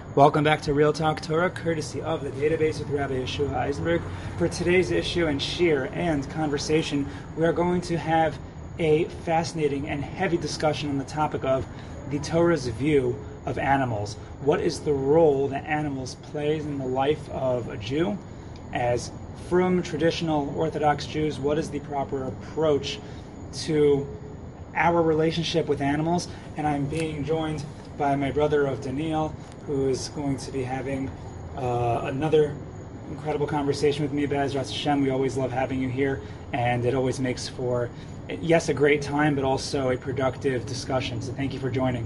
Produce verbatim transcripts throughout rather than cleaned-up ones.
Welcome back to Real Talk Torah, courtesy of the Database with Rabbi Yeshua Eisenberg. For today's issue and shir and conversation, we are going to have a fascinating and heavy discussion on the topic of the Torah's view of animals. What is the role that animals play in the life of a Jew? As from traditional Orthodox Jews, what is the proper approach to our relationship with animals? And I'm being joined by my brother of Daniel, who is going to be having uh, another incredible conversation with me. Be'ezras Hashem, we always love having you here, and it always makes for, yes, a great time, but also a productive discussion. So thank you for joining.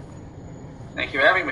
Thank you for having me.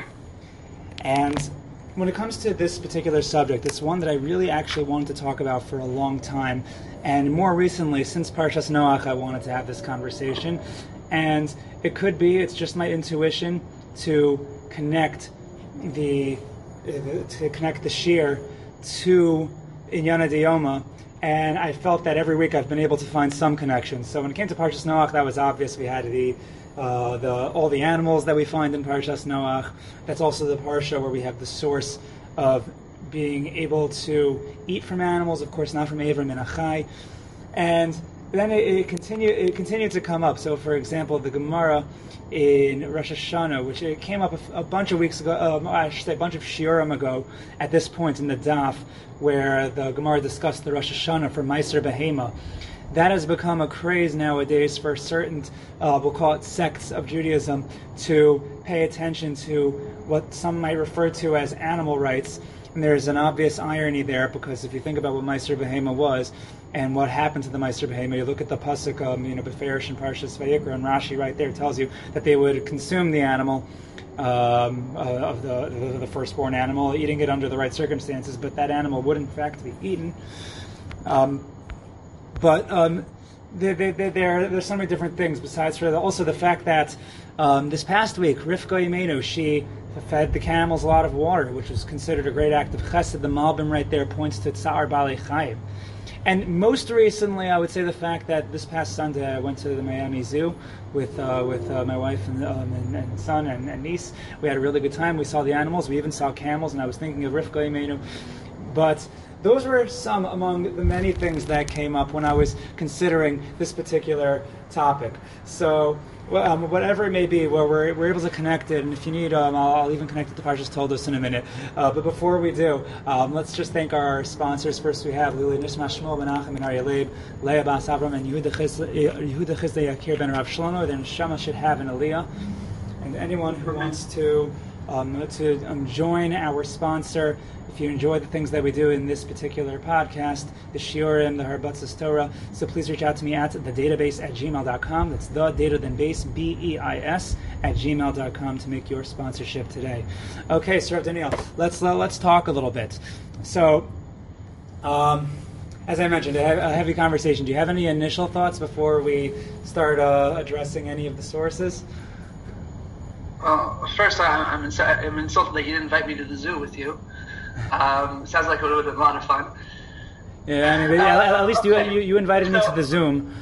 And when it comes to this particular subject, it's one that I really actually wanted to talk about for a long time. And more recently, since Parshas Noach, I wanted to have this conversation. And it could be, it's just my intuition to connect the to connect the shir to Inyana D'Yoma, and I felt that every week I've been able to find some connection. So when it came to Parshas Noach, that was obvious. We had the uh, the all the animals that we find in Parshas Noach. That's also the parsha where we have the source of being able to eat from animals, of course, not from Avram and Achai. And then it, it continued it continued to come up. So, for example, the Gemara in Rosh Hashanah, which it came up a, a bunch of weeks ago, um, I should say a bunch of shiurim ago, at this point in the daf, where the Gemara discussed the Rosh Hashanah for Meiser Behema. That has become a craze nowadays for certain, uh, we'll call it sects of Judaism, to pay attention to what some might refer to as animal rights. And there's an obvious irony there, because if you think about what Meiser Behema was, and what happened to the Meiser Behema, you look at the pasuk, um, you know, Beferish and Parshas Vayikra, and Rashi right there tells you that they would consume the animal, um, uh, of the, the the firstborn animal, eating it under the right circumstances, but that animal would in fact be eaten. Um, but um, there, there, there, there's so many different things besides for the, also the fact that um, this past week, Rivka Imenu, she fed the camels a lot of water, which was considered a great act of chesed. The Malbim right there points to Tsar Balei Chayim. And most recently, I would say the fact that this past Sunday I went to the Miami Zoo with uh, with uh, my wife and, um, and, and son and, and niece. We had a really good time. We saw the animals. We even saw camels, and I was thinking of Rivka Imenu. But those were some among the many things that came up when I was considering this particular topic. So, well, um, whatever it may be, where we're, we're able to connect it, and if you need, um, I'll, I'll even connect it to Parshas Toldos in a minute. Uh, but before we do, um, let's just thank our sponsors. First, we have Lili Nishma Shmuel Menachem and Aryeh Leib, Leah Bas Avram, and Yehuda Chizdei Yakir Ben Rav Shlomo. Their neshama should have an aliyah. And anyone who wants to um, to um, join our sponsor, if you enjoy the things that we do in this particular podcast, the shiurim, the Harbatzas Torah, so please reach out to me at the database at gmail dot com. That's the data then base, B E I S, at gmail dot com to make your sponsorship today. Okay, so Rav Daniel, let's uh, let's talk a little bit. So, um, as I mentioned, a heavy conversation. Do you have any initial thoughts before we start uh, addressing any of the sources? Well, first, I'm, ins- I'm insulted that you didn't invite me to the zoo with you. Um, sounds like it would have been a lot of fun. Yeah, I mean, but, yeah, at least you, you you invited me to the Zoom.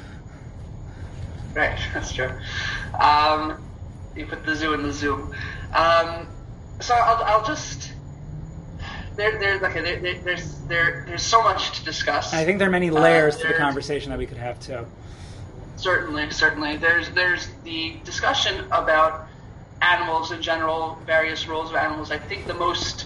Right, that's true. Um, you put the zoo in the Zoom. Um, so I'll I'll just there there okay there, there, there's there there's so much to discuss. I think there are many layers uh, to the conversation that we could have too. Certainly, certainly. There's there's the discussion about animals in general, various roles of animals. I think the most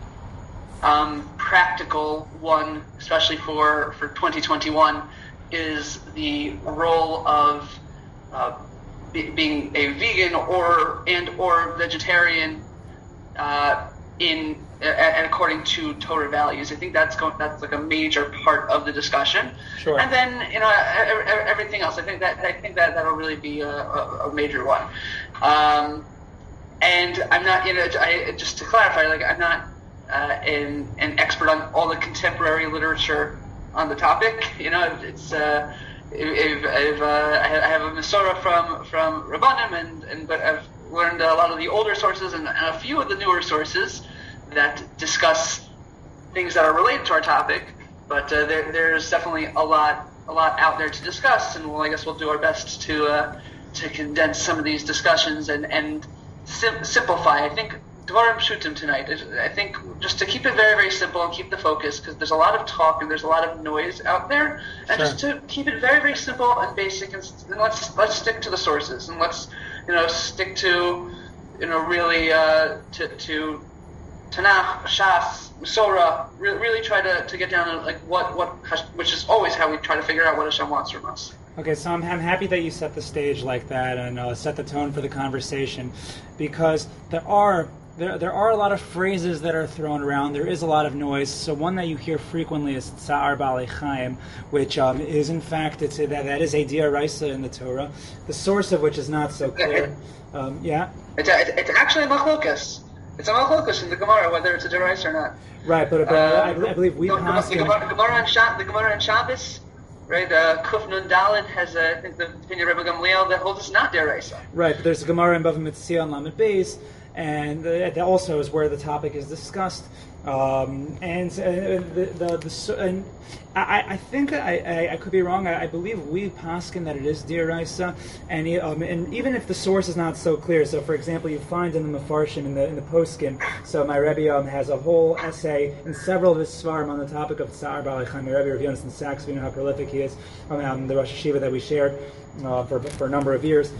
um, practical one, especially for, for twenty twenty-one, is the role of uh, be, being a vegan or and or vegetarian uh, in and according to Torah values. I think that's going, that's like a major part of the discussion. Sure. And then you know everything else. I think that I think that that'll really be a, a, a major one. Um, And I'm not, you know, I, just to clarify, like I'm not uh, an, an expert on all the contemporary literature on the topic. You know, it's uh, if, if, uh, I have a Masorah from from Rabbanim, and, and but I've learned a lot of the older sources and, and a few of the newer sources that discuss things that are related to our topic. But uh, there, there's definitely a lot a lot out there to discuss, and well, I guess we'll do our best to uh, to condense some of these discussions and and sim- simplify. I think Gemara Pshutim tonight. I think just to keep it very, very simple and keep the focus, because there's a lot of talk and there's a lot of noise out there, and sure. just to keep it very, very simple and basic, and, and let's let's stick to the sources, and let's you know stick to you know really uh, to to Tanakh, Shas, Masorah. Really, really try to, to get down to like what what which is always how we try to figure out what Hashem wants from us. Okay, so I'm, I'm happy that you set the stage like that and uh, set the tone for the conversation, because there are there there are a lot of phrases that are thrown around. There is a lot of noise. So one that you hear frequently is Tsa'ar Ba'alei Chaim, which um, is in fact it's a, that that is a diaraisa in the Torah, the source of which is not so clear. Um, yeah, it's a, it's actually a machlokas. It's a machlokas in the Gemara whether it's a diaraisa or not. Right, but, but uh, I, I believe we the, passed the, the, Gemara, the Gemara on Shabbos, the Gemara on Shabbos. Right, uh, Kuf Nun Dalet has, uh, I think, the opinion of Rebbe Gamliel that holds it's not deraisa. Right, but there's a Gemara in Bava Metzia on Lamed Beis, and uh, that also is where the topic is discussed. Um, and uh, the, the, the and I, I think I, I, I could be wrong. I, I believe we paskin that it is deraisa, and um, and even if the source is not so clear. So, for example, you find in the Mefarshim in the in the poskim. So my Rebbe um, has a whole essay in several of his svarim on the topic of Tsa'ar Ba'alei Chaim. My Rebbe Rav Yonason Sachs, we know how prolific he is. Um, um, the Rosh Hashiva that we shared uh, for for a number of years,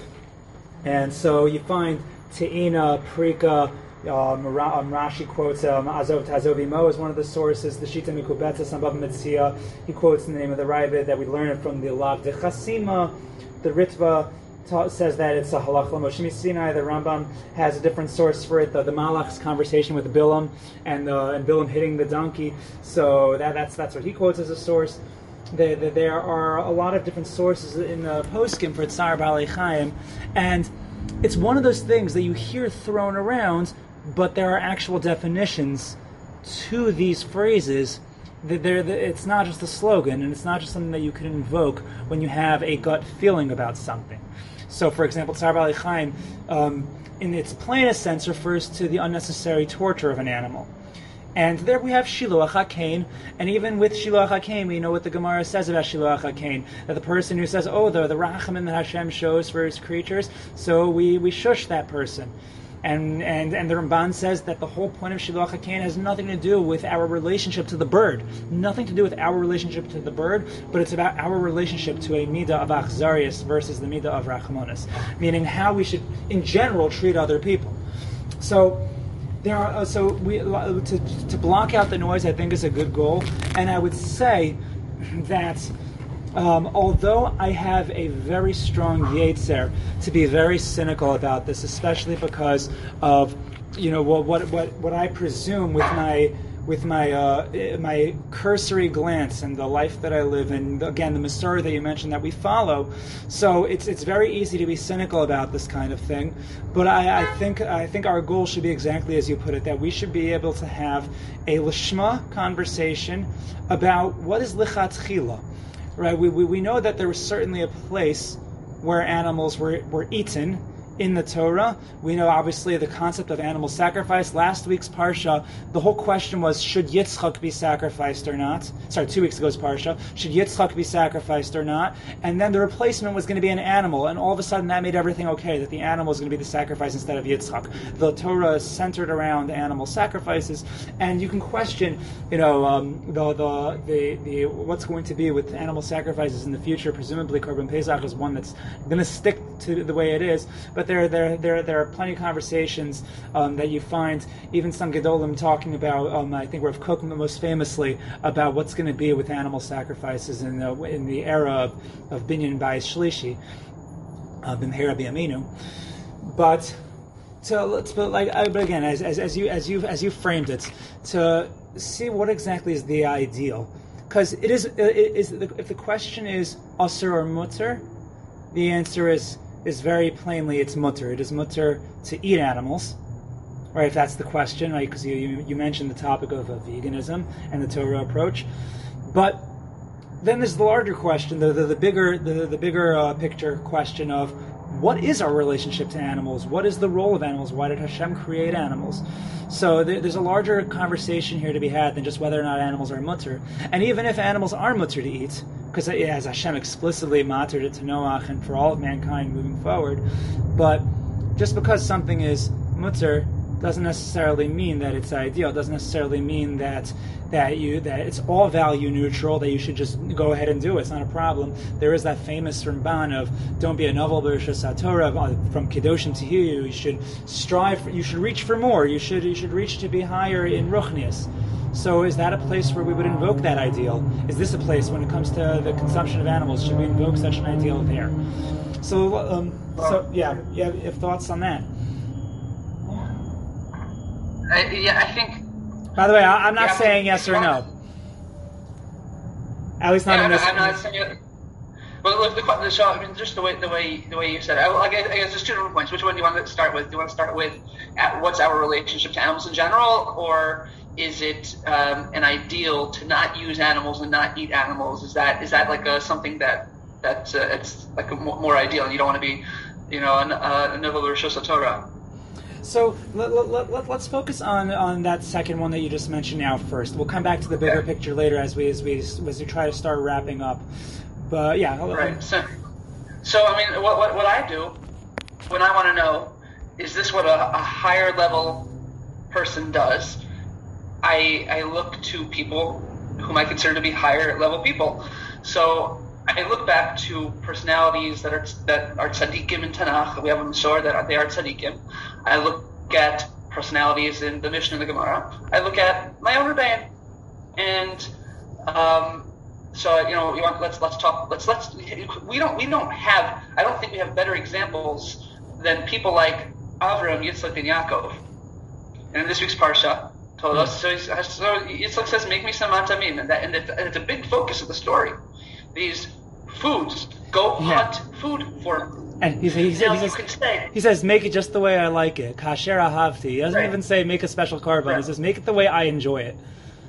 and so you find Te'ina, Prika. Um, Rashi quotes um, Azov Tazovi Mo as one of the sources. The Shita Mikubetzes on Bava Metzia, he quotes in the name of the Ravid that we learn it from the Lav de Chasima. The Ritva ta- says that it's a halach l'Moshe Sinai. The Rambam has a different source for it. The, the Malach's conversation with Bilam and uh, and Bilam hitting the donkey. So that, that's that's what he quotes as a source. The, the, there are a lot of different sources in the poskim for Tsa'ar Ba'alei Chaim, and it's one of those things that you hear thrown around, but there are actual definitions to these phrases. That they're, it's not just a slogan, and it's not just something that you can invoke when you have a gut feeling about something. So, for example, Tsa'ar Ba'alei Chaim, um, in its plainest sense, refers to the unnecessary torture of an animal. And there we have Shiluach HaKain, and even with Shiluach HaKain, we know what the Gemara says about Shiluach HaKain, that the person who says, oh, the, the Rachamim that Hashem shows for his creatures, so we, we shush that person. And, and and the Ramban says that the whole point of Shiluach HaKain has nothing to do with our relationship to the bird. Nothing to do with our relationship to the bird, but it's about our relationship to a midah of achzarius versus the midah of rachmanis. Meaning how we should, in general, treat other people. So there are uh, so we to to block out the noise, I think, is a good goal. And I would say that Um, although I have a very strong yetzer to be very cynical about this, especially because of you know what what what, what I presume with my with my uh, my cursory glance and the life that I live, and again the Masorah that you mentioned that we follow. So it's it's very easy to be cynical about this kind of thing. But I, I think I think our goal should be exactly as you put it, that we should be able to have a lishma conversation about what is lichatchila. Right, we, we we know that there was certainly a place where animals were, were eaten in the Torah. We know obviously the concept of animal sacrifice. Last week's Parsha, the whole question was, should Yitzchak be sacrificed or not? Sorry, two weeks ago's Parsha. Should Yitzchak be sacrificed or not? And then the replacement was going to be an animal, and all of a sudden that made everything okay, that the animal is going to be the sacrifice instead of Yitzchak. The Torah is centered around animal sacrifices, and you can question, you know, um, the, the the the what's going to be with animal sacrifices in the future. Presumably Korban Pesach is one that's going to stick to the way it is, but There, there, there, there are plenty of conversations um, that you find, even some Gedolim talking about. Um, I think Rav Kook most famously about what's going to be with animal sacrifices in the in the era of, of Binyan Bayis Shlishi, B'mheira B'Yaminu. But to let's but like but again, as, as as you as you as you framed it, to see what exactly is the ideal, because it is it is if the question is asur or mutter, the answer is. is very plainly it's mutter. It is mutter to eat animals, right? If that's the question, right? Because you, you you mentioned the topic of, of veganism and the Torah approach, but then there's the larger question, the the, the bigger the the bigger uh, picture question of what is our relationship to animals? What is the role of animals? Why did Hashem create animals? So th- there's a larger conversation here to be had than just whether or not animals are mutter. And even if animals are mutter to eat, because as Hashem explicitly mattered it to Noach and for all of mankind moving forward, but just because something is mutter doesn't necessarily mean that it's ideal. It doesn't necessarily mean that that you that it's all value neutral, that you should just go ahead and do it. It's not a problem. There is that famous Ramban of don't be a novel b'rishus haTorah from Kedoshim to you. You should strive. For, you should reach for more. You should you should reach to be higher in Ruchnius. So is that a place where we would invoke that ideal? Is this a place when it comes to the consumption of animals? Should we invoke such an ideal there? So um, so yeah, you have, you have thoughts on that? I, yeah, I think. By the way, I, I'm not yeah, saying yes or no. At least not yeah, in this. I'm not saying it. Well, look, the, the show. I mean, just the way the way the way you said it. I, I, guess, I guess there's two different points. Which one do you want to start with? Do you want to start with at, what's our relationship to animals in general, or is it um, an ideal to not use animals and not eat animals? Is that is that like a, something that that's uh, it's like a more, more ideal, and you don't want to be, you know, a novel rishus haTorah? So let, let, let, let's focus on, on that second one that you just mentioned now first. We'll come back to the bigger okay. picture later as we as we as we try to start wrapping up. But yeah, right. So, so I mean, what, what what I do when I want to know is this what a, a higher level person does? I I look to people whom I consider to be higher level people. So I look back to personalities that are that are tzaddikim in Tanakh. We have them sure that they are tzaddikim. I look at personalities in the Mishnah and the Gemara. I look at my own rebbeim, and um, so you know, you want, let's let's talk. Let's let's we don't we don't have. I don't think we have better examples than people like Avram, Yitzchak, and Yaakov. And in this week's parsha told us. So, so Yitzchak says, "Make me some matamim," and that and, it, and it's a big focus of the story. These foods, go yeah. hunt food for me. And he, he, he, now, he, you says, can say, he says, make it just the way I like it. Kasher ahavti. He doesn't right. even say make a special carbon. Right. He says make it the way I enjoy it.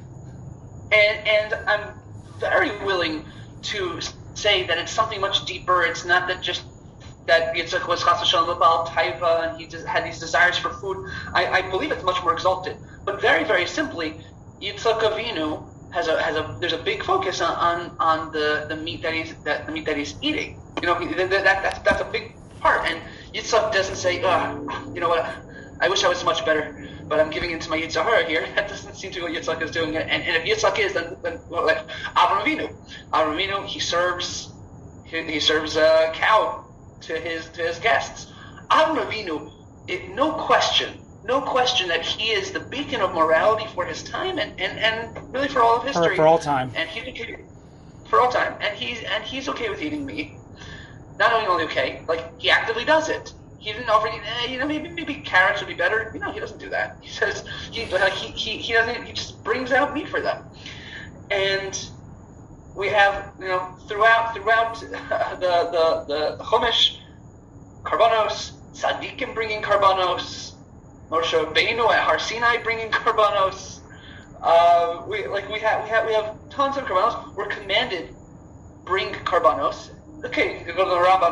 And and I'm very willing to say that it's something much deeper. It's not that just that Yitzchak was chas v'shalom l'bal taiva and he just had these desires for food. I, I believe it's much more exalted. But very, very simply, Yitzchak Avinu has a has a there's a big focus on, on, on the, the meat that he's that the meat that he's eating. You know, that, that that's that's a big part. And Yitzchak doesn't say, oh, you know what, I wish I was much better, but I'm giving into my Yetzer Hara here. That doesn't seem to be what Yitzchak is doing. And, and if Yitzchak is, then, then well, like Avram Avinu, Avram Avinu, he serves he, he serves a cow to his to his guests. Avram Avinu, it, no question. No question that he is the beacon of morality for his time and, and, and really for all of history. For, for all time. And he for all time. And he's and he's okay with eating meat. Not only okay, like he actively does it. He didn't offer, eh, you know, maybe maybe carrots would be better. You know, he doesn't do that. He says he like, he, he he doesn't. He just brings out meat for them. And we have, you know, throughout throughout uh, the the the Chumash, karbanos, tzaddikim bringing karbanos. Moshe Rabbeinu at Har Sinai bringing karbanos. Uh, we like we have we have we have tons of karbanos. We're commanded bring karbanos. Okay, you can go to the Rambam,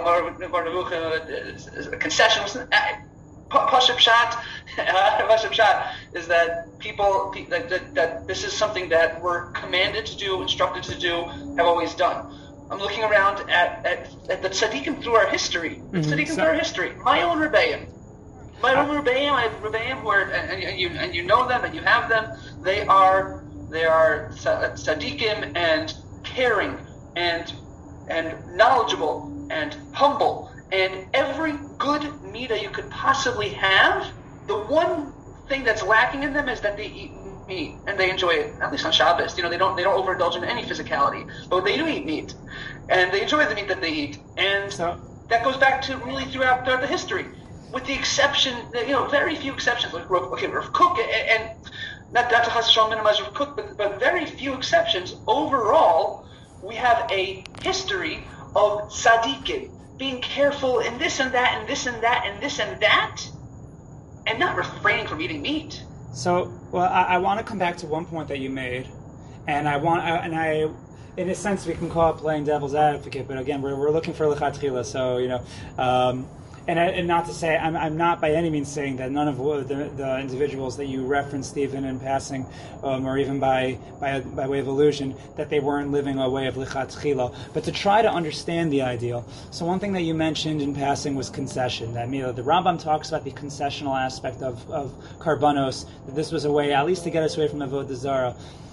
Mar a concession. Pashup Pshat, Pashup Pshat is that people that, that that this is something that we're commanded to do, instructed to do, have always done. I'm looking around at at, at the tzaddikim through our history. The Mm-hmm. tzaddikim So- through our history. My own rebbeim. My own rebbeim, I have rebbeim who are, and, and you and you know them and you have them. They are they are tzaddikim and caring and and knowledgeable and humble and every good midah you could possibly have. The one thing that's lacking in them is that they eat meat and they enjoy it. At least on Shabbos, you know, they don't they don't overindulge in any physicality, but they do eat meat and they enjoy the meat that they eat. And So- that goes back to really throughout throughout the history. With the exception, you know, very few exceptions. Like, okay, Rav Kook, and, and not, not to chas v'shalom minimize Rav Kook, but, but very few exceptions. Overall, we have a history of tzaddikim being careful in this and that, and this and that, and this and that, and not refraining from eating meat. So, well, I, I want to come back to one point that you made, and I want, I, and I, in a sense, we can call it playing devil's advocate, but again, we're we're looking for lechatchila, so you know. Um, and, I, and not to say, I'm, I'm not by any means saying that none of the, the individuals that you referenced, Stephen, in passing, um, or even by, by by way of allusion, that they weren't living a way of lichatchila, but to try to understand the ideal. So one thing that you mentioned in passing was concession. That you know, the Rambam talks about the concessional aspect of, of karbanos, that this was a way, at least to get us away from avodah zarah.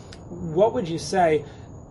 What would you say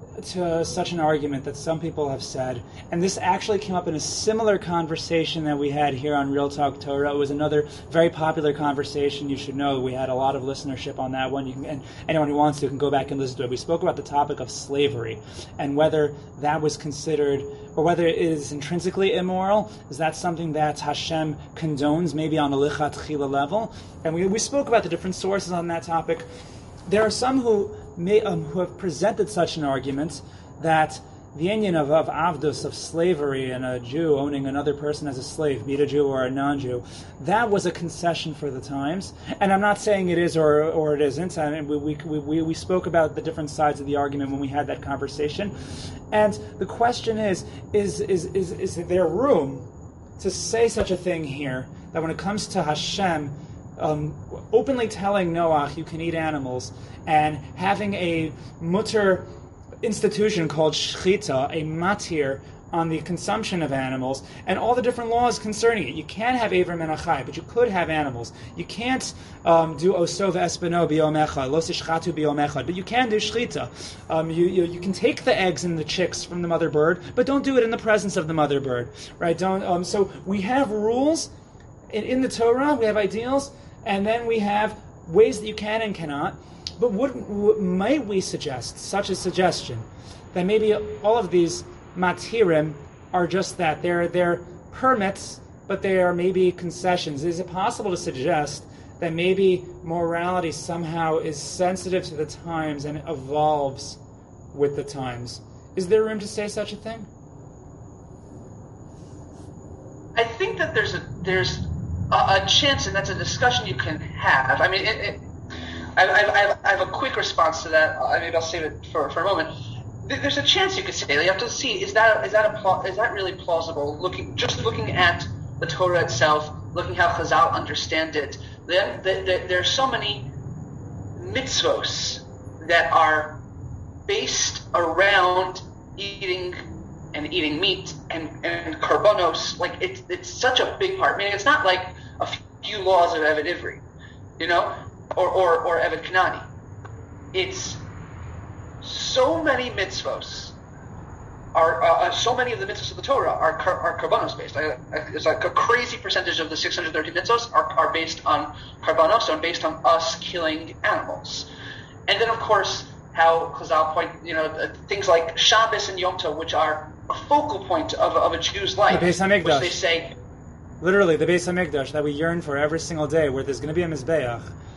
to such an argument that some people have said, and this actually came up in a similar conversation that we had here on Real Talk Torah. It was another very popular conversation. You should know we had a lot of listenership on that one. You can, and anyone who wants to can go back and listen to it. We spoke about the topic of slavery and whether that was considered, or whether it is intrinsically immoral. Is that something that Hashem condones, maybe on a lichatchila level? And we, we spoke about the different sources on that topic. There are some who may, um, who have presented such an argument that the inyan of, of avdus, of slavery, and a Jew owning another person as a slave, be it a Jew or a non-Jew, that was a concession for the times. And I'm not saying it is or or it isn't. I mean, we, we, we, we spoke about the different sides of the argument when we had that conversation. And the question is, is, is, is, is there room to say such a thing here, that when it comes to Hashem, Um, openly telling Noach you can eat animals, and having a mutter institution called shchita, a matir, on the consumption of animals, and all the different laws concerning it. You can't have Aver Menachai, but you could have animals. You can't um, do Osov Espeno Biyom Echad, Lo Tishchatu Biyom Echad, but you can do shchita. Um, you, you you can take the eggs and the chicks from the mother bird, but don't do it in the presence of the mother bird, right? Don't. Um, so we have rules in, in the Torah. We have ideals. And then we have ways that you can and cannot. But what, what might we suggest, such a suggestion, that maybe all of these matirim are just that. They're, they're permits, but they are maybe concessions. Is it possible to suggest that maybe morality somehow is sensitive to the times and evolves with the times? Is there room to say such a thing? I think that there's a there's a chance, and that's a discussion you can have. I mean, it, it, I, I, I have a quick response to that. Maybe I'll save it for, for a moment. There's a chance you could say, you have to see, is that is that a, is that really plausible? Looking just looking at the Torah itself, looking how Chazal understand it. Then the, the, there are so many mitzvos that are based around eating and eating meat and, and karbonos. Like it's it's such a big part. I mean, it's not like a few laws of Eved Ivri, you know, or or, or Eved Kanani. It's so many mitzvos are uh, so many of the mitzvos of the Torah are are karbonos based. I, I, it's like a crazy percentage of the six hundred thirty mitzvos are are based on karbonos, and based on us killing animals. And then of course how Chazal point, you know, uh, things like Shabbos and Yom Tov, which are a focal point of, of a Jew's life, the Beis Hamikdash. Which they say, literally the Beis Hamikdash that we yearn for every single day, where there's going to be a mizbeach.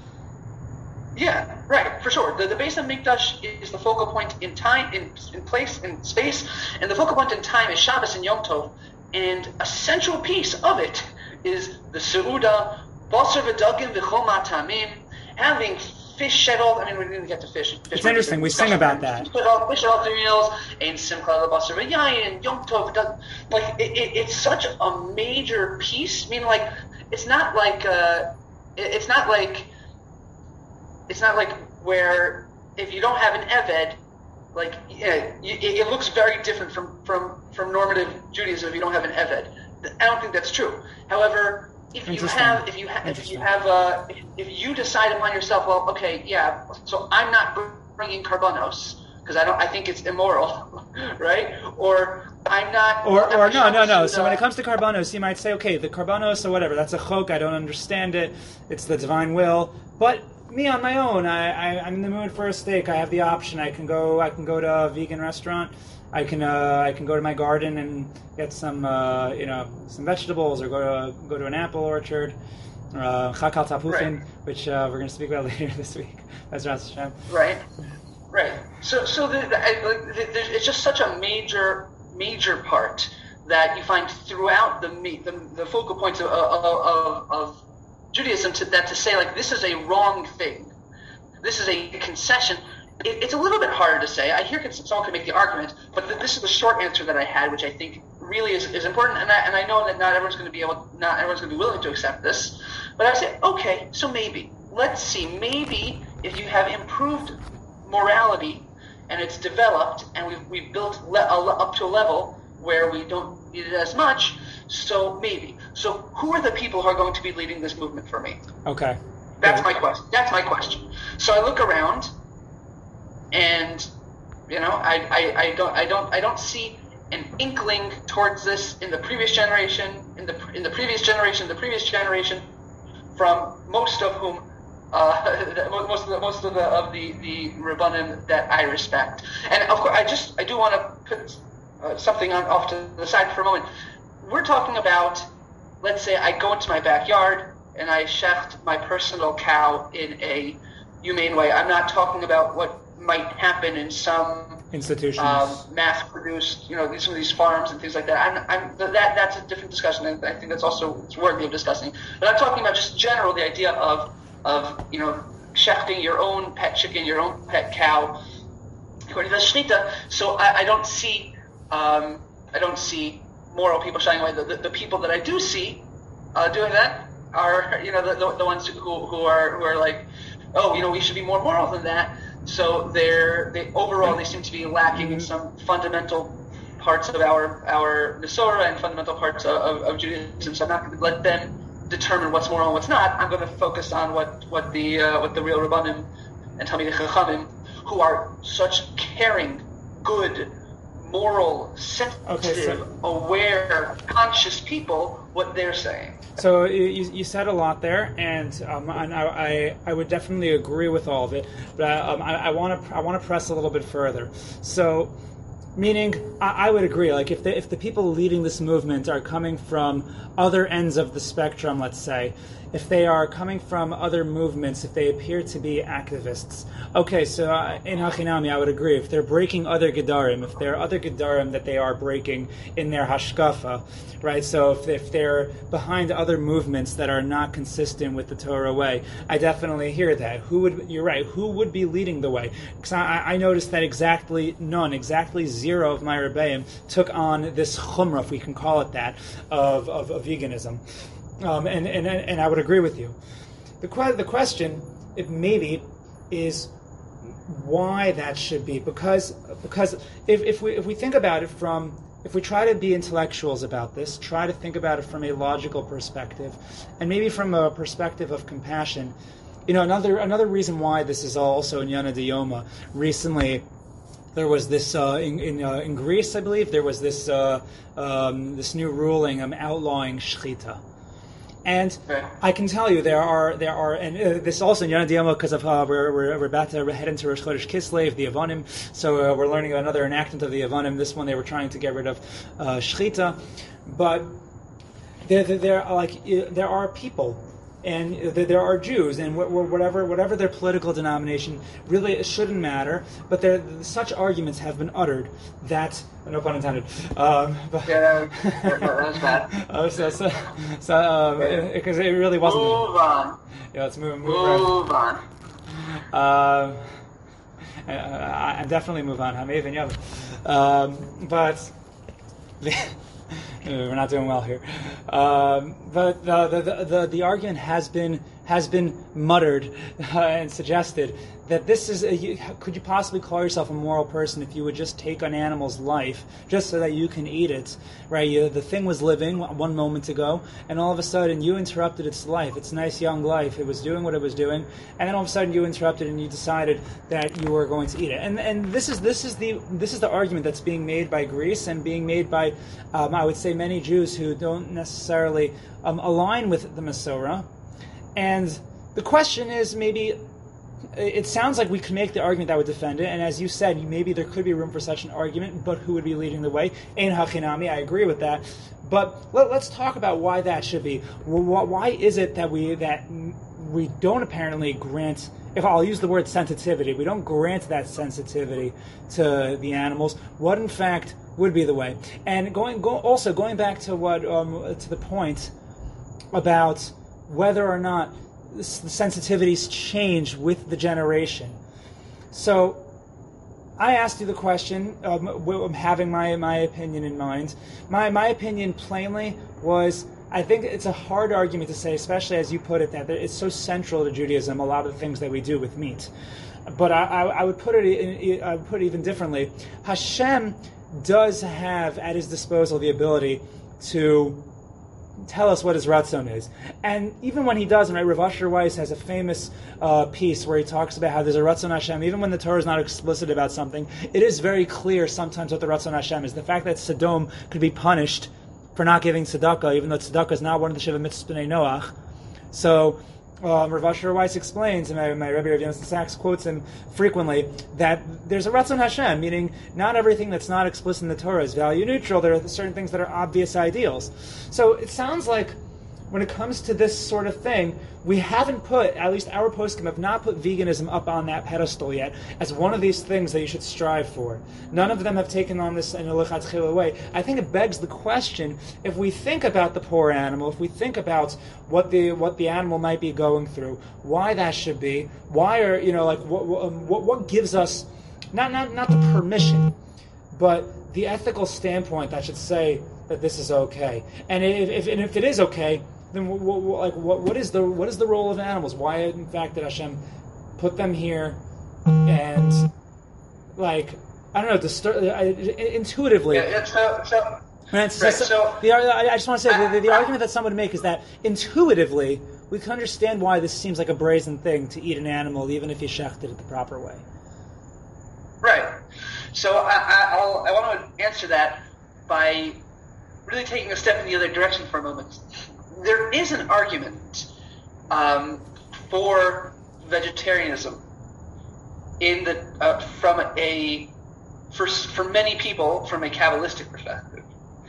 Yeah, right, for sure. The, the Beis Hamikdash is the focal point in time, in, in place, in space, and the focal point in time is Shabbos and Yom Tov. And a central piece of it is the Seuda, Basar v'Dagim v'Chol Matamim, having fish shed all. I mean, we didn't get to fish. fish it's interesting. We sing about that. Fish all, fish all three meals, and Simcha Basar v'Yayin, Yom Tov. Like it, it, it's such a major piece. I mean, like it's not like uh, it, it's not like it's not like where if you don't have an Eved, like yeah, it, it looks very different from from from normative Judaism if you don't have an Eved. I don't think that's true. However, if you have, if you have, if you have, uh, if, if you decide upon yourself, well, okay, yeah, so I'm not bringing karbonos because I don't, I think it's immoral, right? Or I'm not. Or, or no, no, no. So when it comes to karbonos, you might say, okay, the karbonos or whatever, that's a chok. I don't understand it. It's the divine will. But me on my own, I, I, I'm in the mood for a steak. I have the option. I can go. I can go to a vegan restaurant. I can uh, I can go to my garden and get some uh, you know some vegetables, or go to go to an apple orchard, uh, chakal tapuchin, right. which uh, we're going to speak about later this week. That's Ras Hashem. Right, right. So so the, the, the, it's just such a major major part that you find throughout the the, the focal points of, of, of Judaism to, that to say like this is a wrong thing, this is a concession. It, it's a little bit harder to say. I hear someone can make the argument, but th- this is the short answer that I had, which I think really is, is important. And I, and I know that not everyone's going to be able, not everyone's going to be willing to accept this. But I say, okay, so maybe let's see. Maybe if you have improved morality and it's developed, and we've we've built le- up to a level where we don't need it as much. So maybe. So who are the people who are going to be leading this movement for me? Okay. That's my question. That's my question. So I look around, and you know, I, I, I don't I don't I don't see an inkling towards this in the previous generation, in the in the previous generation, the previous generation, from most of whom, uh, most of the most of the of the the Rabbanim that I respect. And of course, I just I do want to put uh, something on off to the side for a moment. We're talking about, let's say, I go into my backyard and I shecht my personal cow in a humane way. I'm not talking about what might happen in some institutions, um, mass-produced, you know, some of these farms and things like that. I'm, I'm, that that's a different discussion, and I think that's also it's worthy of discussing. But I'm talking about just general the idea of of you know shechting your own pet chicken, your own pet cow, according to the shechita. So I, I don't see um, I don't see moral people shying away. The, the, the people that I do see uh, doing that are you know the, the, the ones who who are who are like, oh, you know, we should be more moral than that. So they're they overall they seem to be lacking in some fundamental parts of our our Masorah and fundamental parts of, of, of Judaism. So I'm not going to let them determine what's moral and what's not. I'm going to focus on what what the uh, what the real Rabbanim and Talmidei Chachamim, who are such caring, good, moral, sensitive, okay, so, aware, conscious people, what they're saying. So you, you said a lot there, and, um, and I, I I would definitely agree with all of it. But um, I want to I want to press a little bit further. So, meaning I, I would agree. Like if the if the people leading this movement are coming from other ends of the spectrum, let's say, if they are coming from other movements, if they appear to be activists, okay. So uh, in Hachinami, I would agree. If they're breaking other gedarim, if there are other gedarim that they are breaking in their hashkafa, right? So if, if they're behind other movements that are not consistent with the Torah way, I definitely hear that. Who would? You're right. Who would be leading the way? Because I, I noticed that exactly none, exactly zero of my rebbeim took on this chumrah, if we can call it that, of of, of veganism. Um, and, and and I would agree with you. The que- the question, if maybe, is why that should be. Because because if, if we if we think about it from if we try to be intellectuals about this, try to think about it from a logical perspective, and maybe from a perspective of compassion. You know, another another reason why this is also in Yana D'Yoma. Recently, there was this uh, in in, uh, in Greece, I believe, there was this uh, um, this new ruling um, outlawing shechita. And I can tell you there are there are and uh, this is also in Yana D'Yoma because of uh, we're, we're we're about to head into Rosh Chodesh Kislev, the Avanim. So uh, we're learning another enactment of the Avanim. This one they were trying to get rid of uh, shechita, but there there, there are like uh, there are people. And there are Jews, and whatever whatever their political denomination, really it shouldn't matter. But there, such arguments have been uttered that, no pun intended. Um, but, yeah, that was bad. Oh, so, so, so because um, it really wasn't. Move on. Yeah, let's move. Move, move on. Um, I, I, I definitely move on. I'm even young, um, but. The, We're not doing well here, um, but the, the the the argument has been has been muttered uh, and suggested that this is a, you, could you possibly call yourself a moral person if you would just take an animal's life just so that you can eat it, right? You, the thing was living one moment ago, and all of a sudden you interrupted its life, its nice young life. It was doing what it was doing, and then all of a sudden you interrupted and you decided that you were going to eat it. And and this is this is the this is the argument that's being made by Greece and being made by um, I would say many Jews who don't necessarily um, align with the Masorah. And the question is, maybe it sounds like we could make the argument that would defend it, and as you said, maybe there could be room for such an argument, but who would be leading the way? Ein Hachinami, I agree with that. But let, let's talk about why that should be. Why is it that we that we don't apparently grant, if I'll use the word sensitivity, we don't grant that sensitivity to the animals? What in fact would be the way? And going go, also going back to what um, to the point about whether or not the sensitivities change with the generation. So I asked you the question, um, having my, my opinion in mind. My my opinion, plainly, was I think it's a hard argument to say, especially as you put it, that it's so central to Judaism, a lot of the things that we do with meat. But I, I, I would put it in, I would put it even differently. Hashem does have at his disposal the ability to tell us what his ratzon is. And even when he doesn't, right, Rav Asher Weiss has a famous uh, piece where he talks about how there's a ratzon Hashem. Even when the Torah is not explicit about something, it is very clear sometimes what the ratzon Hashem is. The fact that Sodom could be punished for not giving tzedakah, even though tzedakah is not one of the Shiva Mitzvahs B'nai Noach. So um, Rav Asher Weiss explains, and my, my Rebbe Rav Yonasan Sachs quotes him frequently, that there's a ratzon Hashem, meaning not everything that's not explicit in the Torah is value neutral. There are certain things that are obvious ideals. So it sounds like when it comes to this sort of thing, we haven't put, at least our poskim have not put veganism up on that pedestal yet as one of these things that you should strive for. None of them have taken on this in a lechatchila way. I think it begs the question, if we think about the poor animal, if we think about what the what the animal might be going through, why that should be, why are, you know, like, what what, what gives us, not, not, not the permission, but the ethical standpoint that should say that this is okay. And if, if, and if it is okay, then what, what, like what, what is the what is the role of animals? Why, in fact, did Hashem put them here? And like I don't know, distur- I, intuitively. Yeah, so, so, right, so, right, so, so the, I just want to say I, the, the, the I, argument that someone would make is that intuitively we can understand why this seems like a brazen thing to eat an animal, even if you shechted it the proper way. Right. So I, I, I'll, I want to answer that by really taking a step in the other direction for a moment. There is an argument um, for vegetarianism in the uh, from a for for many people from a Kabbalistic perspective,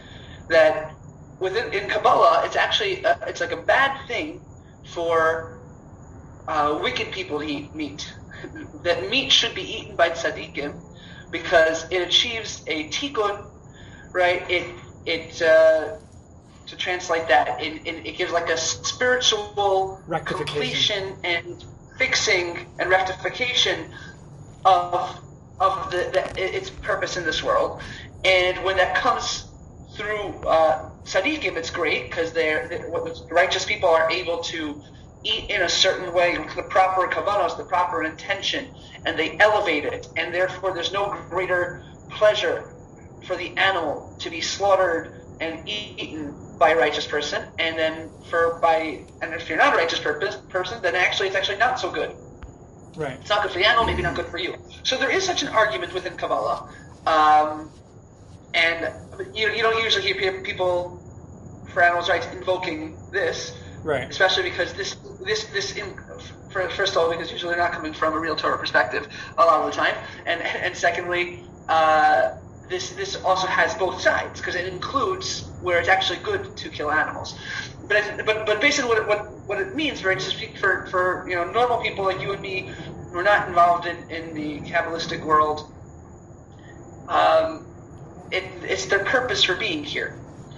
that within in Kabbalah it's actually a, it's like a bad thing for uh, wicked people to eat meat. That meat should be eaten by tzaddikim because it achieves a tikkun, right? It it uh, to translate that, it, it, it gives like a spiritual completion and fixing and rectification of of the, the its purpose in this world. And when that comes through uh, tzaddikim, it's great because they're, they're righteous people are able to eat in a certain way with the proper kavanos, the proper intention, and they elevate it. And therefore, there's no greater pleasure for the animal to be slaughtered and eaten by a righteous person, and then for by and if you're not a righteous purpose, person, then actually it's actually not so good. Right. It's not good for the animal, maybe not good for you. So there is such an argument within Kabbalah, um, and you you don't usually hear people for animals' rights invoking this, right? Especially because this this this in, for, first of all, because usually they're not coming from a real Torah perspective a lot of the time, and and secondly. Uh, This this also has both sides because it includes where it's actually good to kill animals, but but but basically what it, what what it means, right? To speak for, for you know normal people like you and me who are not involved in, in the Kabbalistic world, um, it it's their purpose for being here.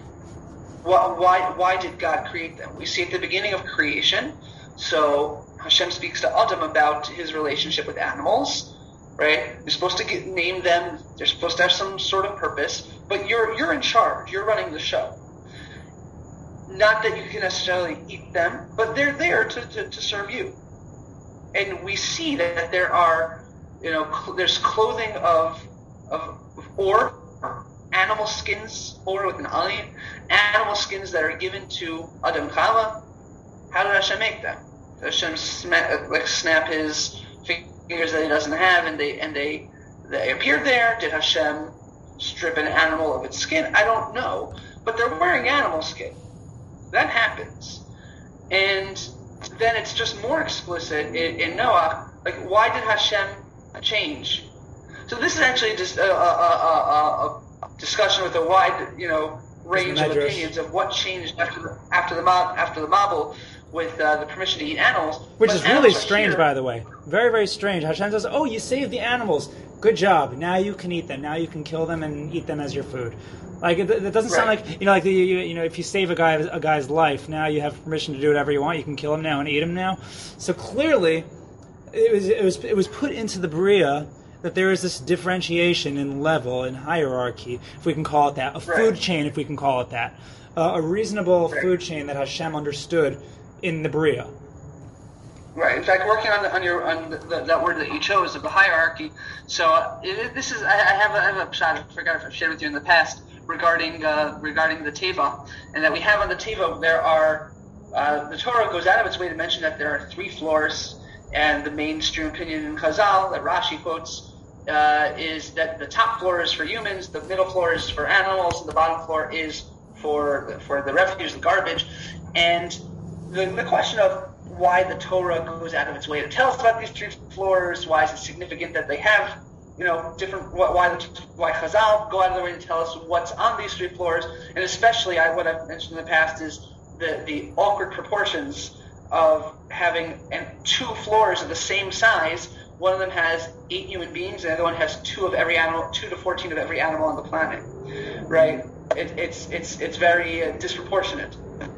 Why why why did God create them? We see at the beginning of creation, so Hashem speaks to Adam about his relationship with animals. Right? You're supposed to get, name them. They're supposed to have some sort of purpose, but you're you're in charge. You're running the show. Not that you can necessarily eat them, but they're there to, to, to serve you. And we see that there are, you know, cl- there's clothing of of or animal skins, or with an ayin, animal skins that are given to Adam Chava. How did Hashem make them? Did Hashem sma- like snap his fingers that he doesn't have, and they and they they appeared there? Did Hashem strip an animal of its skin? I don't know, but they're wearing animal skin. That happens, and then it's just more explicit in, in Noah. Like, why did Hashem change? So this is actually just a, a, a, a, a discussion with a wide, you know, range of opinions of what changed after the after the mob after the Mabul. With uh, the permission to eat animals. Which but is really animals strange, here. by the way. Very, very strange. Hashem says, oh, you saved the animals. Good job. Now you can eat them. Now you can kill them and eat them as your food. Like, it, it doesn't sound right. like, you know, like, the, you, you know, if you save a guy a guy's life, now you have permission to do whatever you want. You can kill him now and eat him now. So clearly, it was it was, it was put into the Bria that there is this differentiation in level, in hierarchy, if we can call it that, a Right. food chain, if we can call it that, uh, a reasonable Right. food chain that Hashem understood in the Bria. Right. In fact, working on the, on your on the, the, that word that you chose of the hierarchy. So uh, it, this is I, I have a, I have a shot. I forgot if I've shared with you in the past regarding uh, regarding the teva, and that we have on the teva there are uh, the Torah goes out of its way to mention that there are three floors, and the mainstream opinion in Chazal that Rashi quotes uh, is that the top floor is for humans, the middle floor is for animals, and the bottom floor is for for the refuse, the garbage, and the the question of why the Torah goes out of its way to tell us about these three floors. Why is it significant that they have, you know, different? Why the, why Chazal go out of their way to tell us what's on these three floors? And especially, I, what I've mentioned in the past is the the awkward proportions of having and two floors of the same size. One of them has eight human beings, and the other one has two of every animal, two to fourteen of every animal on the planet. Right? It, it's it's it's very uh, disproportionate.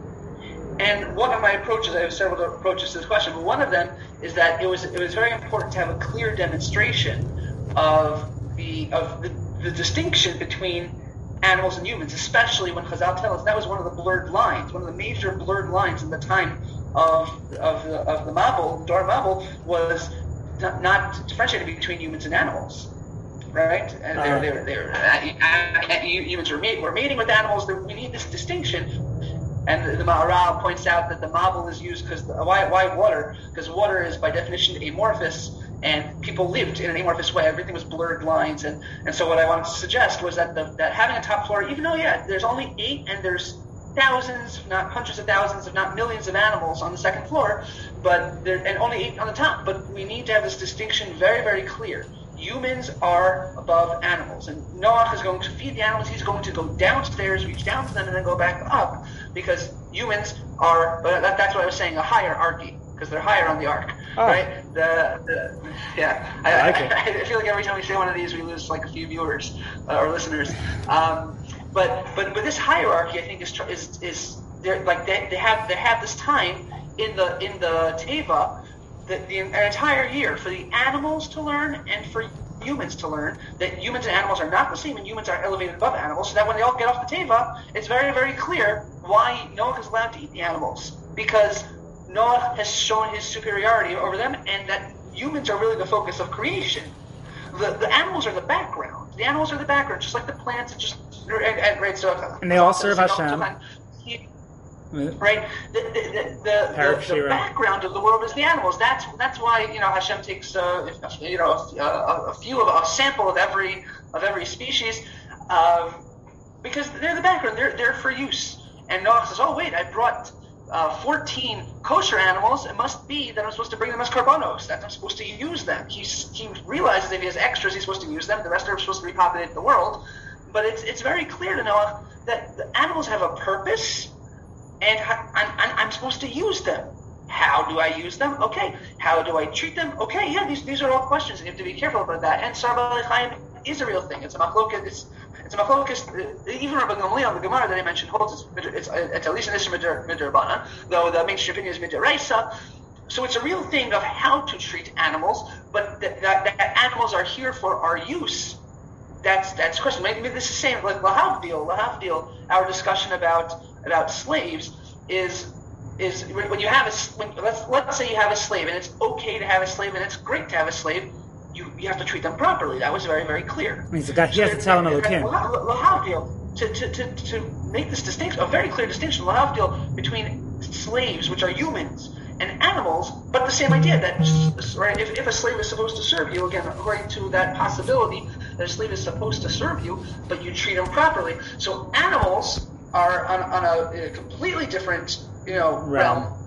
And one of my approaches, I have several approaches to this question, but one of them is that it was it was very important to have a clear demonstration of the of the, the distinction between animals and humans, especially when Chazal tells us that was one of the blurred lines, one of the major blurred lines in the time of of the, of the Mabul, Dor Mabul, was not, not differentiated between humans and animals. Right? And uh-huh. they're, they're, they're, uh, humans were, mate, were mating with animals. We need this distinction. And the, the Maharal points out that the Mabul is used because why why water? Because water is by definition amorphous, and people lived in an amorphous way. Everything was blurred lines, and, and so what I wanted to suggest was that the, that having a top floor, even though yeah, there's only eight and there's thousands, if not hundreds of thousands, if not millions of animals on the second floor, but there and only eight on the top. But we need to have this distinction very very clear. Humans are above animals, and Noach is going to feed the animals. He's going to go downstairs, reach down to them, and then go back up, because humans are. But that, that's what I was saying, a hierarchy, because they're higher on the ark, oh. right? The, the yeah, I, I, like I, I feel like every time we say one of these, we lose like a few viewers uh, or listeners. Um, but but but this hierarchy, I think, is is is they're like they, they have they have this time in the in the Teva. The, the, an entire year for the animals to learn and for humans to learn that humans and animals are not the same, and humans are elevated above animals, so that when they all get off the teva, it's very, very clear why Noah is allowed to eat the animals, because Noah has shown his superiority over them, and that humans are really the focus of creation. The the animals are the background. The animals are the background, just like the plants. Just and, and, right, so and they all serve Hashem. Right, the the, the, the, the background of the world is the animals. That's that's why you know Hashem takes uh, you know a, a few of a sample of every of every species, um, because they're the background. They're they're for use. And Noah says, "Oh wait, I brought uh, fourteen kosher animals. It must be that I'm supposed to bring them as karbanos. That I'm supposed to use them." He's, he realizes if he has extras, he's supposed to use them. The rest are supposed to repopulate the world. But it's it's very clear to Noah that the animals have a purpose. And I'm, I'm supposed to use them. How do I use them? Okay. How do I treat them? Okay. Yeah, these these are all questions, and you have to be careful about that. And Sar Ba'alei Chaim is a real thing. It's a machlokas. It's it's a machlokas. Even Rabbi Gamliel, the Gemara that I mentioned, holds it's it's, it's at least an issue midrabanan, though the mainstream opinion is midraisa. So it's a real thing of how to treat animals, but that, that, that animals are here for our use. That's that's the question. Maybe this is the same like lahavdil. Lahavdil. Our discussion about about slaves is is when you have a when, let's let's say you have a slave, and it's okay to have a slave, and it's great to have a slave. You you have to treat them properly. That was very very clear. I mean, the guy, he has to tell him a king. Lahavdil, to to to to make this distinction, a very clear distinction, lahavdil, between slaves, which are humans, and animals, but the same idea that right, if if a slave is supposed to serve you, again according to that possibility that a slave is supposed to serve you, but you treat them properly. So animals are on, on a, a completely different, you know, realm. realm.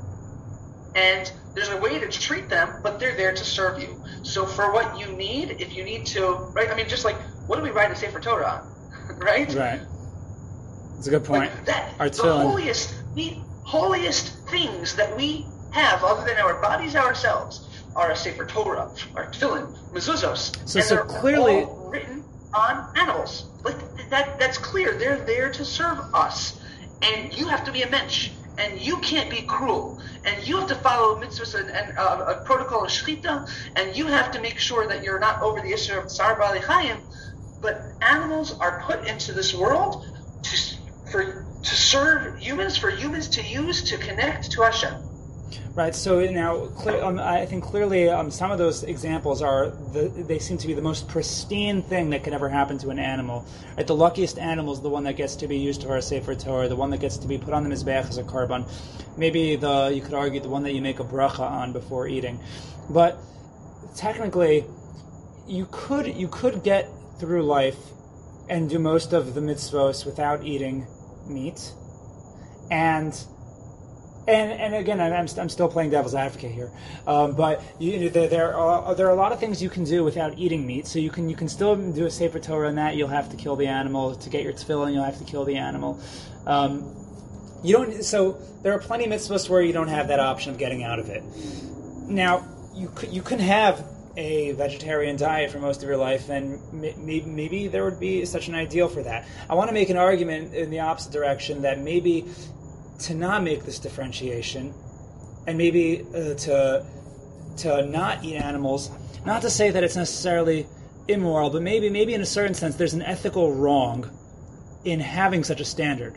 And there's a way to treat them, but they're there to serve you. So for what you need, if you need to, right, I mean, just like, what do we write a Sefer Torah on, right? Right. That's a good point. Like that, our the holiest, the holiest things that we have, other than our bodies ourselves, are a Sefer Torah, our tefillin, mezuzos. So, and so they're clearly... all written on animals. Like that that's clear. They're there to serve us. And you have to be a mensch. and you can't be cruel, and you have to follow mitzvahs and, and uh, a protocol of shechita, and you have to make sure that you're not over the issue of tsar bali chayim. But animals are put into this world to for to serve humans, for humans to use to connect to Hashem. Right. So now, clear, um, I think clearly um, some of those examples are the, they seem to be the most pristine thing that can ever happen to an animal. Right. The luckiest animal is the one that gets to be used for a Sefer Torah, the one that gets to be put on the mizbeach as a korban. Maybe the you could argue the one that you make a bracha on before eating. But technically, you could you could get through life and do most of the mitzvos without eating meat, and and and again, I'm I'm still playing devil's advocate here, um, but you, there there are there are a lot of things you can do without eating meat. So you can you can still do a Sefer Torah, and that you'll have to kill the animal to get your tefillin. You'll have to kill the animal. Um, you don't. So there are plenty of mitzvos where you don't have that option of getting out of it. Now you you can have a vegetarian diet for most of your life, and maybe, maybe there would be such an ideal for that. I want to make an argument in the opposite direction that maybe to not make this differentiation, and maybe uh, to to not eat animals, not to say that it's necessarily immoral, but maybe maybe in a certain sense there's an ethical wrong in having such a standard.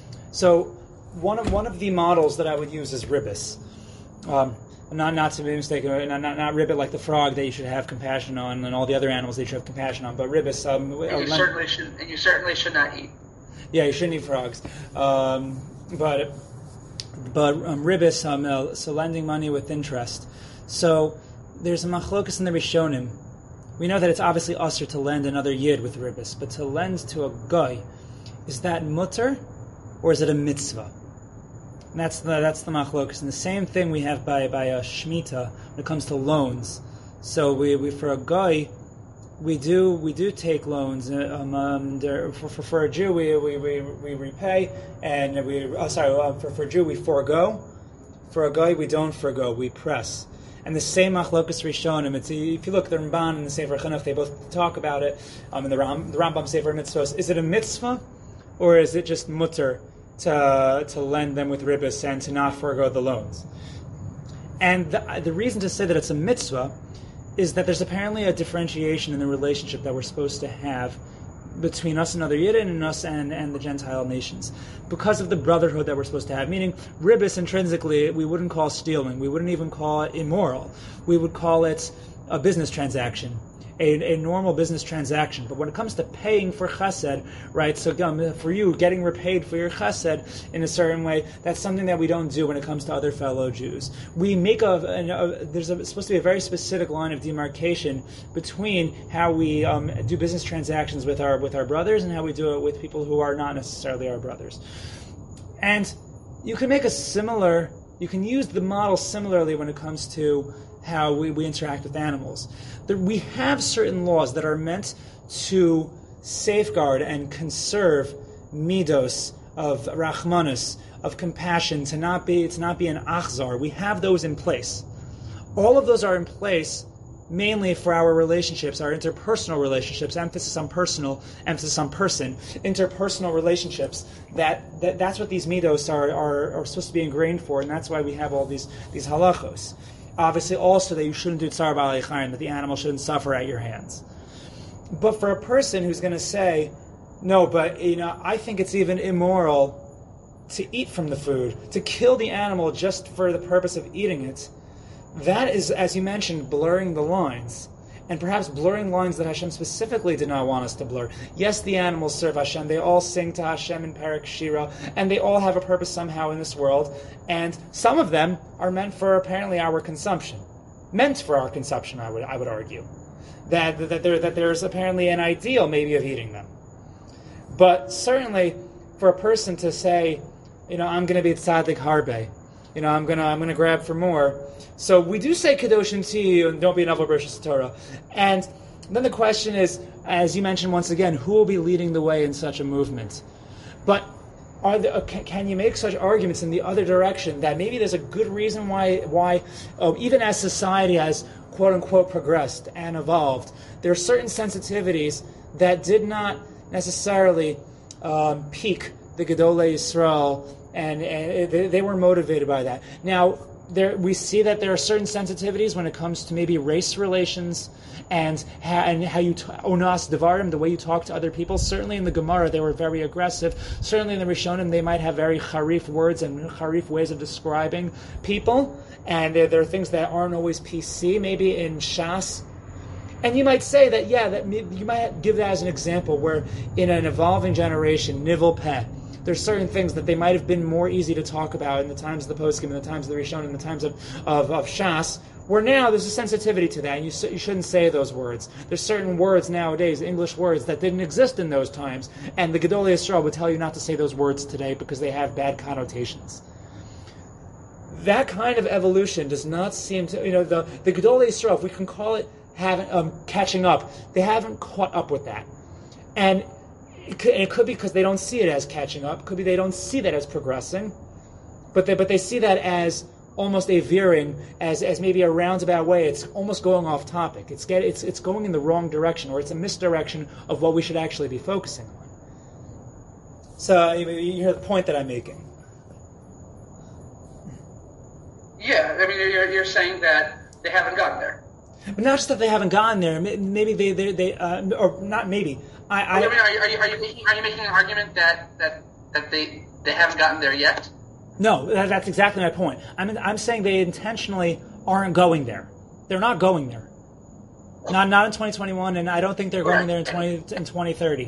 So one of one of the models that I would use is ribbis. Um, Not not to be mistaken, not, not not ribbit like the frog that you should have compassion on, and all the other animals that you should have compassion on, but ribbis. Um, and you certainly should. And you certainly should not eat. Yeah, you shouldn't eat frogs. Um, but but um, ribbis, um, uh, so lending money with interest. So there's a machlokas in the Rishonim. We know that it's obviously usher to lend another yid with ribbis, but to lend to a guy, is that mutter or is it a mitzvah? And that's the that's the machlokas, and the same thing we have by by a shmita when it comes to loans. So we, we for a guy, we do we do take loans. Um, um, for, for for a Jew, we we, we, we repay, and we oh, sorry uh, for for a Jew we forego. For a guy, we don't forego, we press. And the same machlokas rishonim. It's if you look at the Ramban and the Sefer Chinuch, they both talk about it. Um, in the Ram, the Rambam Sefer Mitzvos, is it a mitzvah or is it just mutter to to lend them with ribbis and to not forego the loans? And the, the reason to say that it's a mitzvah is that there's apparently a differentiation in the relationship that we're supposed to have between us and other Yidden and us and, and the Gentile nations, because of the brotherhood that we're supposed to have. Meaning, ribbis intrinsically we wouldn't call stealing, we wouldn't even call it immoral, we would call it a business transaction. A, a normal business transaction. But when it comes to paying for chesed, right, so um, for you, getting repaid for your chesed in a certain way, that's something that we don't do when it comes to other fellow Jews. We make a, a, a there's a, supposed to be a very specific line of demarcation between how we um, do business transactions with our with our brothers and how we do it with people who are not necessarily our brothers. And you can make a similar, you can use the model similarly when it comes to how we, we interact with animals. That we have certain laws that are meant to safeguard and conserve midos of rachmanus, of compassion, to not be to not be an achzar. We have those in place. All of those are in place mainly for our relationships, our interpersonal relationships, emphasis on personal, emphasis on person, interpersonal relationships. That, that that's what these midos are, are are supposed to be ingrained for, and that's why we have all these these halachos. Obviously, also that you shouldn't do tsar b'alei chayim, that the animal shouldn't suffer at your hands. But for a person who's going to say, no, but you know, I think it's even immoral to eat from the food, to kill the animal just for the purpose of eating it, that is, as you mentioned, blurring the lines. And perhaps blurring lines that Hashem specifically did not want us to blur. Yes, the animals serve Hashem. They all sing to Hashem in Perek Shira, and they all have a purpose somehow in this world. And some of them are meant for apparently our consumption. Meant for our consumption, I would I would argue. That that there that there's apparently an ideal maybe of eating them. But certainly for a person to say, you know, I'm going to be tzaddik harbe, you know, I'm gonna I'm gonna grab for more. So we do say kadosh to you, and don't be an avol b'rishus Torah. And then the question is, as you mentioned once again, who will be leading the way in such a movement? But are there, can you make such arguments in the other direction that maybe there's a good reason why why oh, even as society has quote unquote progressed and evolved, there are certain sensitivities that did not necessarily um, pique the Gedolei Yisrael and, and they, they were motivated by that. Now, there we see that there are certain sensitivities when it comes to maybe race relations and how, and how you t- onas devarim, the way you talk to other people. Certainly in the Gemara they were very aggressive. Certainly in the Rishonim they might have very harif words and harif ways of describing people, and there, there are things that aren't always P C. Maybe in Shas. And you might say that, yeah, that you might give that as an example where in an evolving generation, Nivel Peh, there's certain things that they might have been more easy to talk about in the times of the Poskim, in the times of the Rishon, in the times of, of, of Shas, where now there's a sensitivity to that, and you, you shouldn't say those words. There's certain words nowadays, English words, that didn't exist in those times, and the Gedolei Yisrael would tell you not to say those words today because they have bad connotations. That kind of evolution does not seem to, you know, the, the Gedolei Yisrael, if we can call it haven't um, catching up, they haven't caught up with that. And it could, and it could be because they don't see it as catching up. It could be they don't see that as progressing, but they but they see that as almost a veering, as as maybe a roundabout way. It's almost going off topic. It's get it's it's going in the wrong direction, or it's a misdirection of what we should actually be focusing on. So you hear the point that I'm making. Yeah, I mean, you're you're saying that they haven't gotten there. But not just that they haven't gotten there. Maybe they they, they uh, or not maybe. I, I, I mean, are you, are you are you making are you making an argument that that, that they they haven't gotten there yet? No, that, that's exactly my point. I'm I'm saying they intentionally aren't going there. They're not going there. Not not in twenty twenty-one, and I don't think they're going there in twenty in twenty thirty.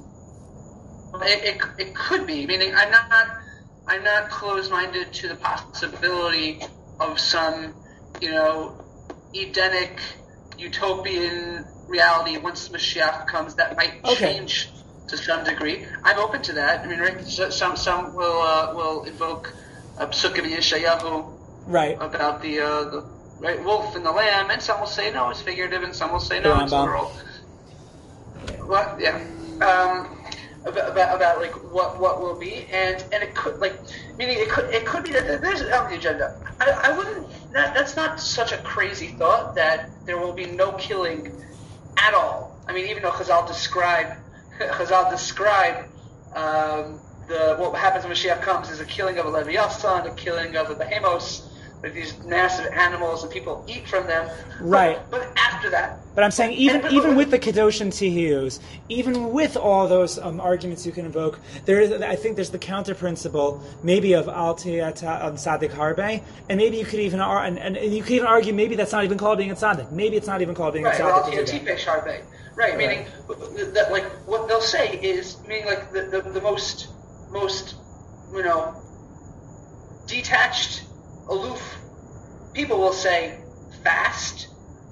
It, it it could be. Meaning, I'm not I'm not closed-minded to the possibility of some, you know, Edenic, utopian reality once Mashiach comes that might change okay. to some degree. I'm open to that. I mean, right, some some will uh, will invoke a Psukim in Yeshayahu right. about the uh, the right wolf and the lamb, and some will say no, it's figurative, and some will say no, it's literal. What? Yeah. Um, about, about about like what what will be, and and it could like meaning it could it could be that there's on the agenda. I, I wouldn't. That, that's not such a crazy thought that there will be no killing at all. I mean, even though Chazal describe Chazal describe um, the what happens when Mashiach comes is a killing of a Leviathan, a killing of a Behemoth, with these massive animals, and people eat from them. Right. But, but after that. But I'm saying even and, even with the Kedosh and Tihiyus, even with all those um, arguments you can invoke, there is, I think there's the counter principle, maybe of Al Tiyata um, Sadik Harbe, and maybe you could even ar- and, and, and you could even argue maybe that's not even called being a Tzaddik. Maybe it's not even called being right, a Tzaddik. Right, Al Tiyatipesh Harbe. Right, meaning that like what they'll say is meaning like the, the, the most most you know detached, aloof people will say fast,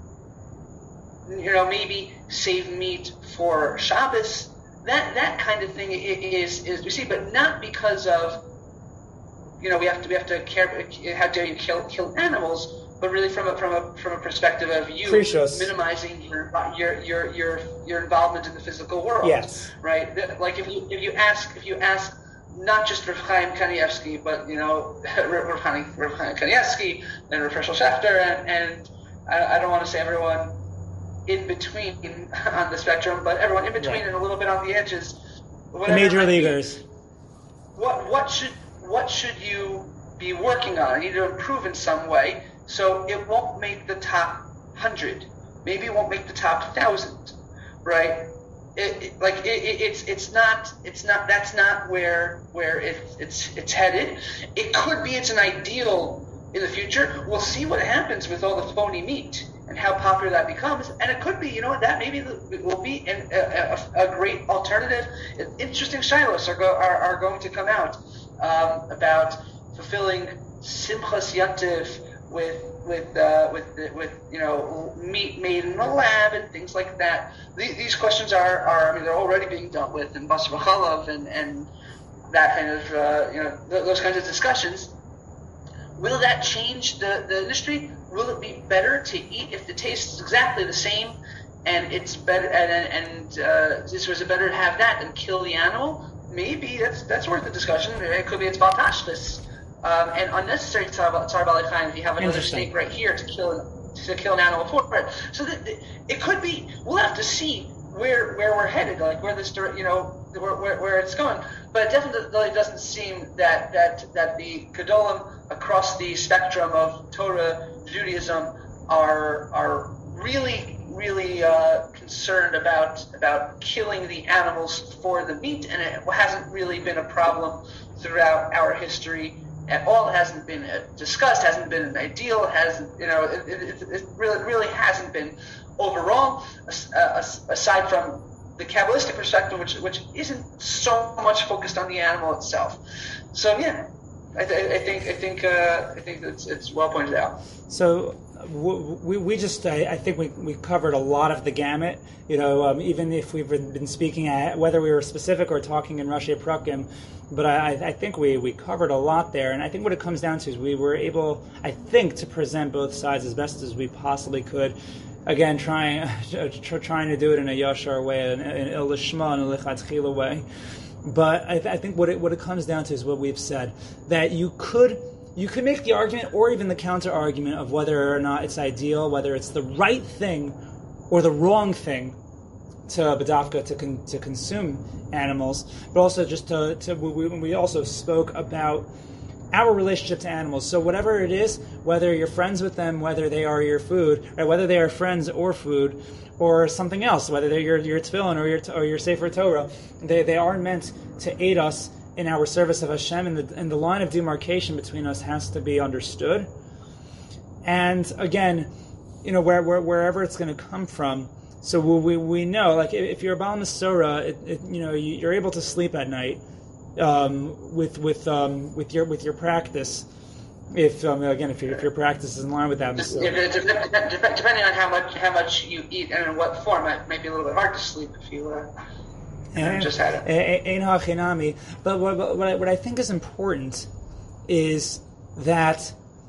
you know, maybe save meat for Shabbos. That that kind of thing is is we see, but not because of, you know, we have to we have to care. How dare you kill kill animals? But really from a from a from a perspective of you Precious. minimizing your your your your your involvement in the physical world. Yes. Right. Like if you if you ask if you ask. Not just Rav Chaim Kanievsky, but, you know, Rav Chaim, Rav Chaim Kanievsky and Rav Hershel Schachter, and, and I, I don't want to say everyone in between on the spectrum, but everyone in between right. and a little bit on the edges. The major leaguers. Be, what what should what should you be working on? You need to improve in some way, so it won't make the top hundred. Maybe it won't make the top thousand, right? It, it, like it, it, it's it's not it's not that's not where where it, it's it's headed. It could be it's an ideal in the future. We'll see what happens with all the phony meat and how popular that becomes. And it could be, you know what, that maybe will be an, a, a, a great alternative. Interesting shilos are, go, are are going to come out um, about fulfilling Simchas Yantiv with with uh, with with you know meat made in the lab and things like that. These, these questions are, are I mean they're already being dealt with in Basar B'Chalav and and that kind of uh, you know th- those kinds of discussions. Will that change the, the industry? Will it be better to eat if the taste is exactly the same and it's better and and uh, this was it better to have that than kill the animal? Maybe that's that's worth the discussion. It could be it's Baltashvis. Um, and unnecessary tzar b'alei chayim if you have another snake right here to kill to kill an animal for it. So that it could be. We'll have to see where where we're headed, like where this you know where where, where it's going. but it definitely doesn't seem that that that the Gedolim across the spectrum of Torah Judaism are are really really uh, concerned about about killing the animals for the meat, and it hasn't really been a problem throughout our history at all. It hasn't been discussed, hasn't been an ideal, hasn't you know it, it, it really really hasn't been overall, aside from the Kabbalistic perspective, which which isn't so much focused on the animal itself. So yeah, I, th- I think I think uh, I think it's it's well pointed out. So we we just I, I think we we covered a lot of the gamut. You know, um, even if we've been speaking at whether we were specific or talking in Rashi Prakim, but I, I think we, we covered a lot there. And I think what it comes down to is we were able, I think, to present both sides as best as we possibly could. Again, trying trying to do it in a yashar way, an il lishma, and a lichatchila way. But I, th- I think what it what it comes down to is what we've said, that you could you could make the argument or even the counter argument of whether or not it's ideal, whether it's the right thing or the wrong thing to Badafka to con- to consume animals, but also just to, to we, we also spoke about our relationship to animals. So whatever it is, whether you're friends with them, whether they are your food, or whether they are friends or food, or something else, whether they're your, your tefillin or your or your Sefer Torah, they they are meant to aid us in our service of Hashem, and the, and the line of demarcation between us has to be understood. And again, you know, where, where, wherever it's going to come from, so we we know, like if you're a Baal Masorah, it, it, you know, you're able to sleep at night um, with with um, with your with your practice. If um, again, if your if your practice is in line with that, so. Depending on how much how much you eat and in what form, it might be a little bit hard to sleep if you uh, and, just had it. Ein hachinami. But what, what, I, what I think is important is that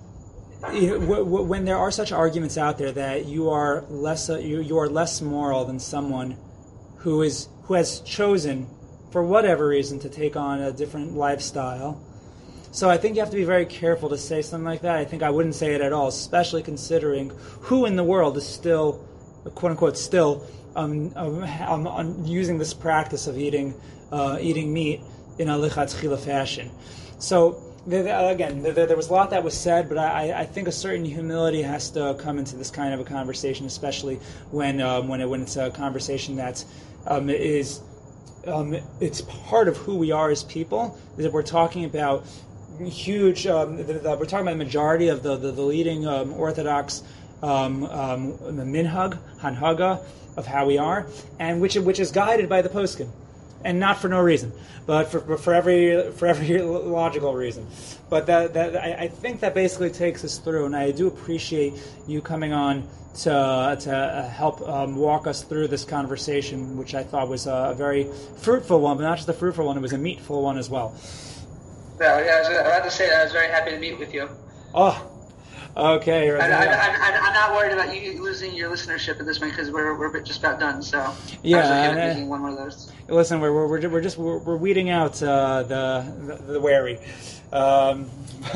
you know, when there are such arguments out there that you are less uh, you, you are less moral than someone who is who has chosen for whatever reason to take on a different lifestyle. So I think you have to be very careful to say something like that. I think I wouldn't say it at all, especially considering who in the world is still, quote unquote, still um, um, um, using this practice of eating uh, eating meat in a lichatchila fashion. So again, there was a lot that was said, but I, I think a certain humility has to come into this kind of a conversation, especially when um, when, it, when it's a conversation that um, is um, it's part of who we are as people. That we're talking about huge. Um, the, the, we're talking about the majority of the the, the leading um, Orthodox um, um, minhag, hanhaga of how we are, and which which is guided by the poskim. And not for no reason, but for for every for every logical reason. But that that I, I think that basically takes us through, and I do appreciate you coming on to to help um, walk us through this conversation, which I thought was a very fruitful one, but not just a fruitful one; it was a meatful one as well. Well, yeah, I was about to say that I was very happy to meet with you. Oh. Okay. I, I, I, I'm not worried about you losing your listenership at this point because we're we're just about done. So yeah, I was okay with making one more of those. Listen, we're we're we're just we're, we're weeding out uh, the, the the wary, um,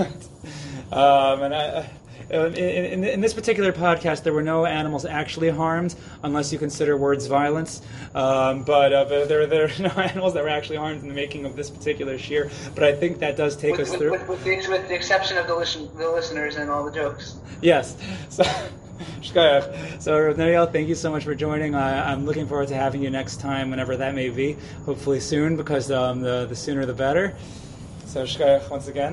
but, um, and I. In, in, in this particular podcast, there were no animals actually harmed, unless you consider words violence. Um, but, uh, but there, there are no animals that were actually harmed in the making of this particular shear. But I think that does take with, us with, through. With, with, the, with the exception of the, listen, the listeners and all the jokes. Yes. So, so Nariel, thank you so much for joining. I, I'm looking forward to having you next time, whenever that may be. Hopefully soon, because um, the, the sooner the better. So Shkayach once again.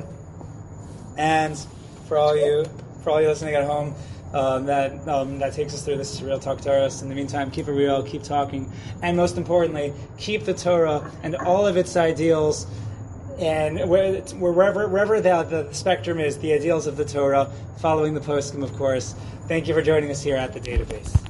And for all you... For all you listening at home, um, that um, that takes us through this Real Talk Torah. In the meantime, keep it real, keep talking, and most importantly, keep the Torah and all of its ideals, and where, wherever wherever the, the spectrum is, the ideals of the Torah, following the poskim, of course. Thank you for joining us here at the database.